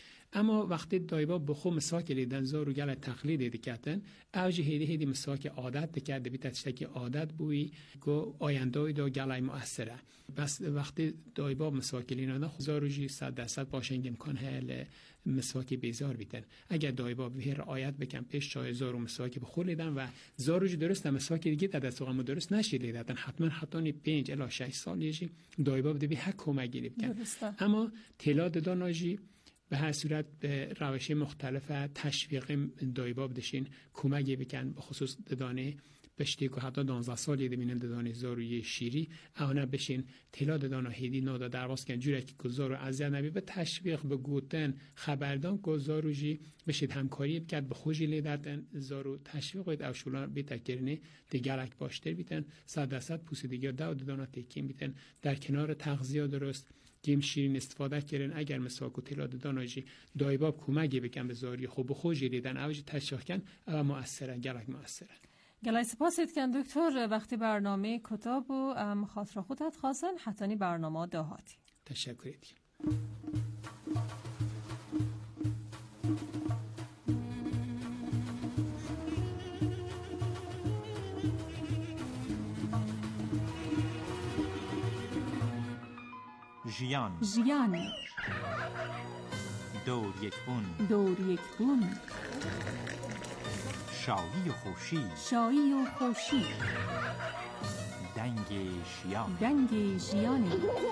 اما وقتی دایبا بخو مسواک لیدن زارو گل تقلید دیکتن اوجی هدی مسواک عادت دیکرده بی تشتکی عادت بوی گو آیندهی دا گلای مؤثره بس وقتی دایبا مسواک لیدن زارو جی 100% باشنگ امکان هل مسواک بیزار بیتن اگر دایبا به رعایت بکن پیش چای زارو مسواک بخور لیدن و زارو جی درست مسواک دیگه تا دست قامو درست نشید لیدن حتما 5 الی 6 سال یجی دایبا بده بی حق کمک بکن اما تلا دداناجی به هر صورت به روش مختلف تشویق دایبا بدشین کمکی بکن به خصوص ددانه بشتی که حتی 12 سالی دبینن ددانه زاروی شیری اونا بشین تلا ددانه هیدی نادا درواز کن جوره که زارو ازیاد نبی به تشویق به گوتن خبردان که زارو جی بشید همکاری بکرد به خوشی لیدتن زارو تشویق باید اوشولان بیتکرنه دیگرک باشتر بیتن 100% پوسی دیگر ددانه تکیم بیتن در کنار تغذیه درست گیم شیرین استفاده کردن اگر مسواک و تلا دداناجی دایباب کمکی بکن به زاری خوب و خوشی لیدن اوجی تشویق کن او مؤثره گلک مؤثره گلای سپاسید کن دکتر وقتی برنامه کتاب و مخاطره خودت خواستن حتانی برنامه دهاتی تشکرید ژیان دور یک بون شایی و خوشی دنگ ژیان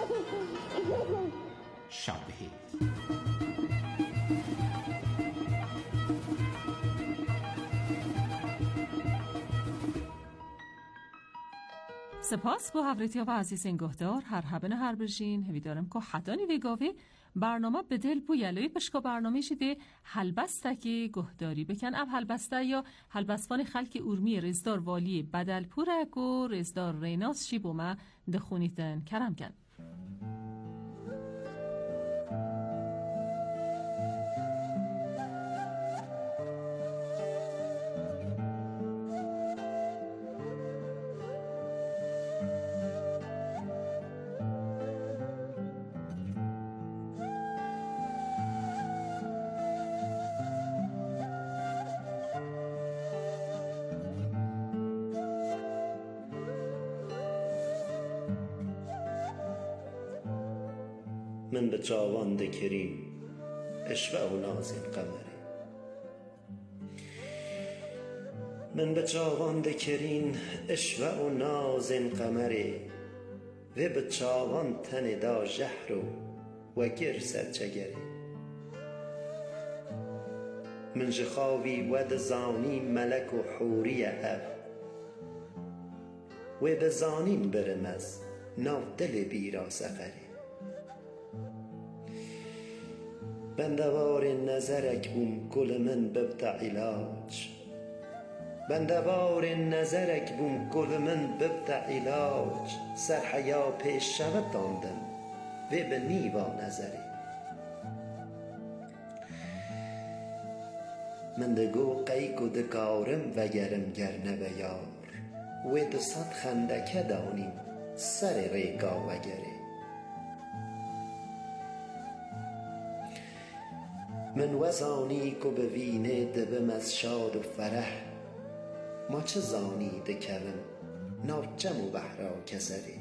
شبه سپاس با حضرت و عزیز انگهدار هر هبن هر برژین هوی دارم که حدانی ویگاوی برنامه به دل بویلوی بشکا برنامه شده حلبسته که گهداری بکن اب حلبسته یا حلبستوان خلک ارمی رزدار والی بدلپورک و رزدار ریناس شی بومه دخونیتن کرم کن من به چاوان دکری اشوه و نازین قمری من به چاوان دکرین اشوه و نازن قمره و به چاوان تن دا جهر و گر سرچگره من جخاوی ود زانی ملک و حوری اب و بزانین برمز ناو دل بیرا سقره بندوار نظرک بوم گل من ببدع علاج بندوار نظرک بوم گل من ببدع علاج سر حیا پیش شود داندم و به نیوا نظره من دگو قیک و دکارم و گرم گرنه بیار و دو صد خندکه دانیم سر ریگا و گره من وزانی که بوینه دبم از شاد و فرح ما چه زانی دکرم ناجم و بحرا کسره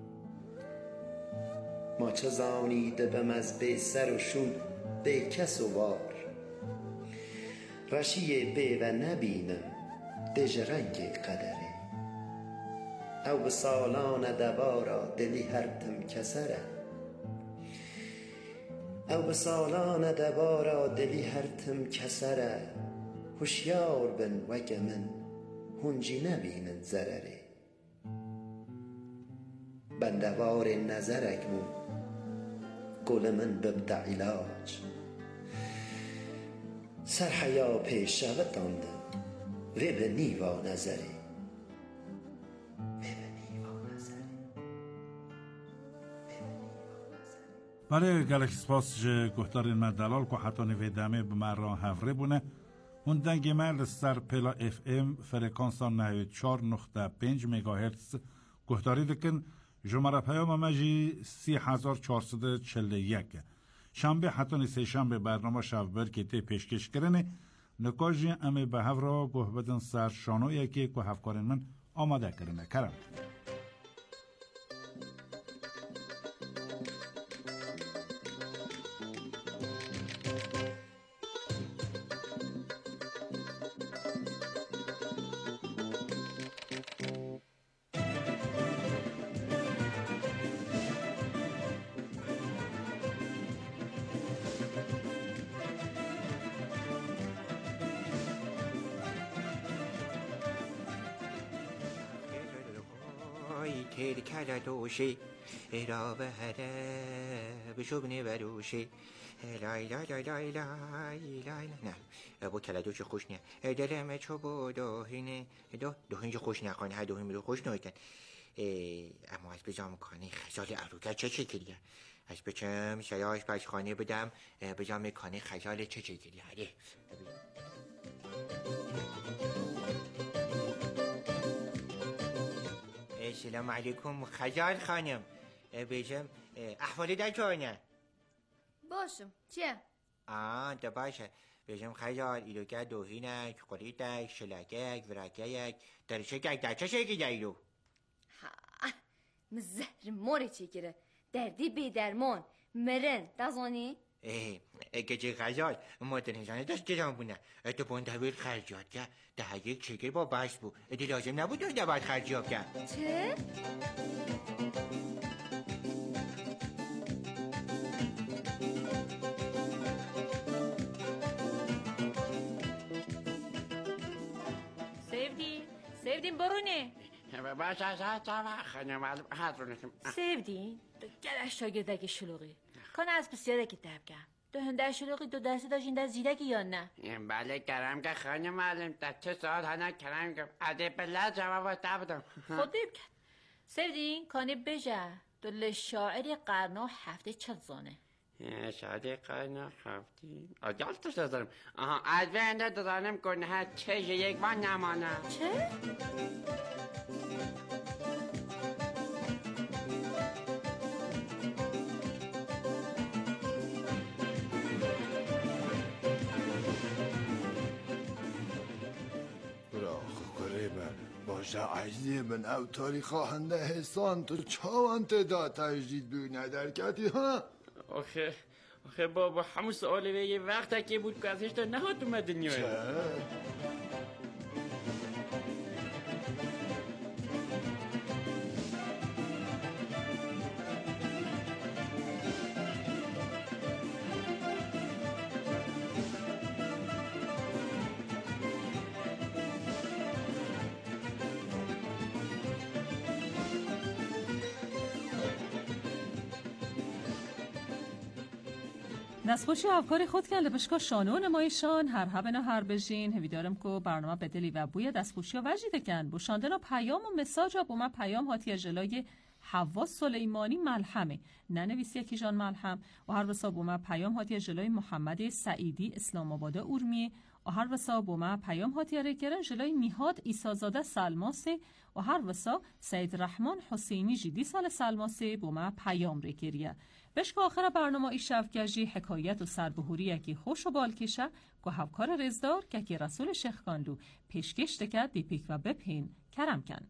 ما چه زانی دبم از بی سر و شون بی کس و وار رشی بی و نبینم دژ رنگ قدره او به سالان دوارا دلی هر تم کسره او به سالان دوارا دلی هر تم کسره هوشیار بن وگه من هنجی نبینن ضرره بندوار نظرک بون گل من ببدع علاج سر حیا پیش شود داندم و به نیوا نظره برای گلک سپاس جه گهدارین من دلال که حتی نویدمه به من را هفره بونه اون دنگی مرد سر پلا اف ام فرکانسان 94.5 مگاهرتز گهداری دکن جمعه پیام مجی 3441 شنبه حتی سه شنبه برنامه شفبر که تی پیشکش کرنه نکاجی امه به هفرا گه بدن سر شانویه که هفکارین من آماده کرنه کرم تیر کلا دوشی را به هره بشوبنی بروشی لای لای لای لای لای لای نه با کلا دوش خوش نه دلم چو با داهینه داهین خوش نکنه هر داهین رو خوش نایکن اما از بجام کنی خجال اروگر چه شکلیه از بچم شیاش بشخانه بدم بجام کنی خجال چه شکلیه هره سلام علیکم خجال خانم بیشم احوالی در چونه باشم چیه؟ ده باشه بیشم خجال ایلوگه دوهینک قریدک شلگک ورگک درشگک در چه شکلی دایلو مزهر موری چیگیره دردی بی درمان مرن دازانی؟ گجه غزال مادرنشانه داشت گرام بونه تو بندویل خرجات که ده یک چگر با بس بود ادی لازم نبود ده باید خرجات که چه؟ سیفدین برونه باش از خانم حضرونشم سیفدین گلش شاگردگی شلوغی کنه از بسیاره که دبگم هنده شلوغی دو درسی داشتین در زیدکی یا نه؟ بله کرم که خانم معلم در چه ساعت هنه کرم که عده بله جواب دبدم خود دیب کن سیفدین کنه بجه دل شاعری قرنو هفته چل زانه شاعری قرنو هفته آجال تو شدارم از بینده دارم کنه ها چه یک بان نمانه چه؟ باشه عجلی من او تاریخ هنده حسان تو چاوان تدا تجدید بیونه درکتی ها آخه بابا همون سؤاله یه وقت که بود که ازش تا نهات اومد دنیای دستخوشی و افکاری خود کن لبشکا شانو نمایشان هر هبنا هر بجین هویدارم کو برنامه بدلی و بوی دستخوشی و وجید کن بوشاندن و پیام و مساج و بوما پیام هاتی جلای حوا سلیمانی ملحمه ننویسی یکی جان ملحم و هر وسا بوما پیام هاتی جلای محمد سعیدی اسلام آباد اورمی و هر وسا بوما پیام هاتی رکرن جلای نیهاد ایسازاده سلماسه و هر وسا سید رحمان حسینی جدی سال سلماسه بوما پیام رکریه بشک آخر برنامه ای شفگجی حکایت و سربهوری یکی خوش و بالکشه که هفکار رزدار که رسول شیخ کاندو پیشکش دکد دیپیک و بپین کرم کن.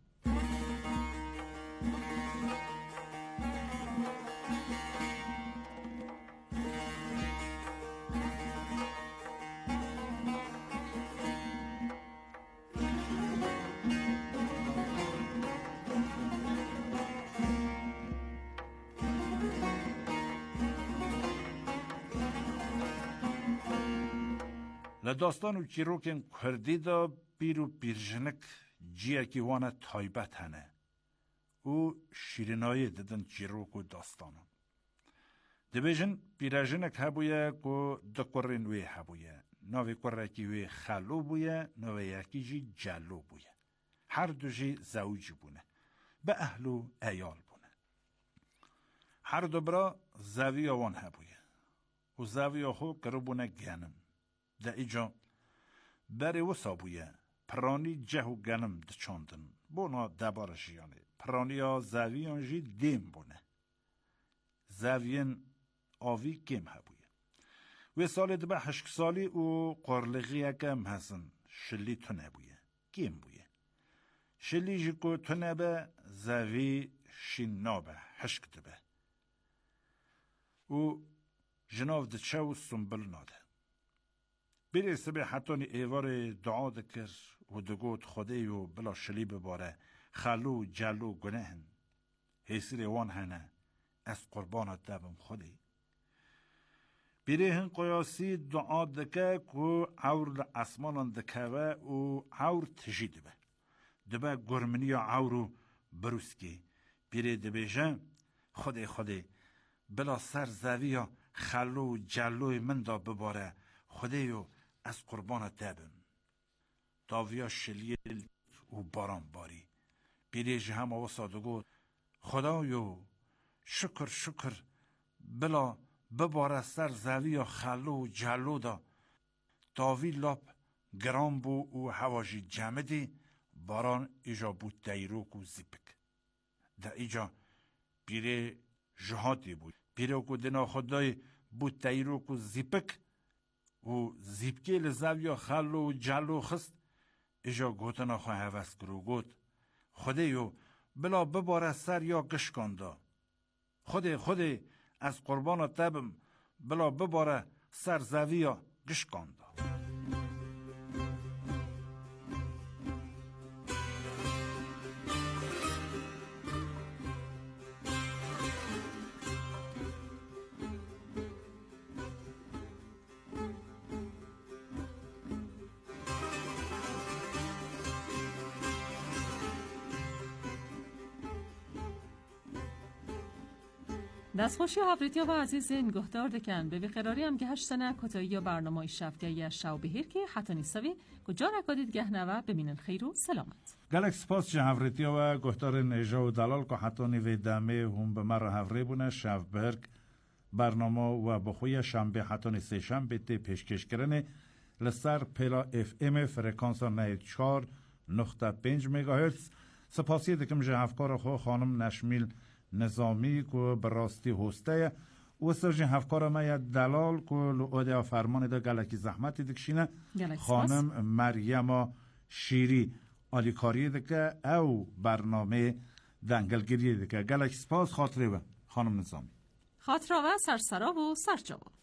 لداستان و چیروکن کردی دا بیرو بیرژنک جیه که وانه تایبت هنه او شیرینایی ددن چیروک و داستانم دبیجن بیرژنک هبویه که دکورین وی هبویه نوی کرکی وی خلو بویه نوی یکی جی جلو بویه هر دو جی زوج بونه به اهلو ایال بونه هر دو برا زوی وان هبویه و زوی خو کربونه گنم ده ایجا بری وسا بویه پرانی جه و گنم ده چاندن بونا دبار جیانه پرانی ها زویان جی دیم بونه زویان آوی گیم هبویه و سال دبه 8 سالی و قرلغی اکم هستن شلی تونه بویه گیم بویه شلی جی که تونه به زوی شین نابه حشک دبه و جناف ده چه و سنبل ناده بیره سبه حتی ایوار دعا دکر و دگوت خوده و بلا شلی بباره خلو جلو گنهن حیثیر وان هنه از قربانت دبم خوده بیره هن قیاسی دعا دکه که عور اسمانان دکه و عور تجید به دبه گرمنی عورو بروسکی بیره دبه جن خوده بلا سر زوی خلو جلوی من دا بباره خوده و از قربانت دبم داویا شلیل و باران باری بیریج هم آوسا دگو خدایو شکر بلا بباره سر زوی خلو و جلو دا داوی لاب گرام بو و هواجی جمدی باران ایجا بود دیروک و زیپک دا ایجا بیره جهادی بود بیره که دنا خدای بود دیروک و زیپک و زیبکی لزویا خلو و جلو خست ایجا گوتنا خواه هوست کرو گوت خوده یو بلا بباره سر یا گشکاندا خوده از قربان تبم بلا بباره سر زویا گشکاندا دستخوشی و حفریتیا و عزیزین گهدار دکن به قراری هم که 8 سنه کتایی یا برنامه شفته شو بهیر که حتی نیستوی کجا رکادید گهنوه ببینن خیر و سلامت گلک سپاس جه حفریتیا و گهدار نیجا و دلال که حتی نیوی دمه هم به مر حفری بونه شف برگ برنامه و بخوی شنبه حتی نیسته شنبه تی پیشکش کرنه لسر پیلا اف ام فرکانسا 94.5 مگاهرتز سپاسی دکم جه هفکار خو خانم نشمیل نظامی که براستی هسته و سرجین هفکار ما یا دلال که لعوده فرمان دا گلکی زحمتی دکشینه خانم مریم شیری آلیکاری دکه او برنامه دنگلگیری دکه گلکی سپاس خاطره و خانم نظامی خاطره و سرسرا و سرجاوا